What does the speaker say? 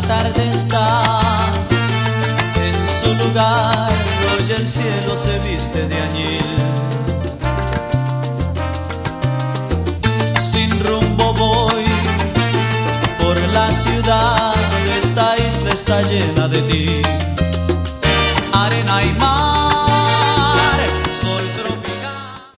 tarde está en su lugar, hoy el cielo se viste de añil. Sin rumbo voy por la ciudad, esta isla está llena de ti, arena y mar.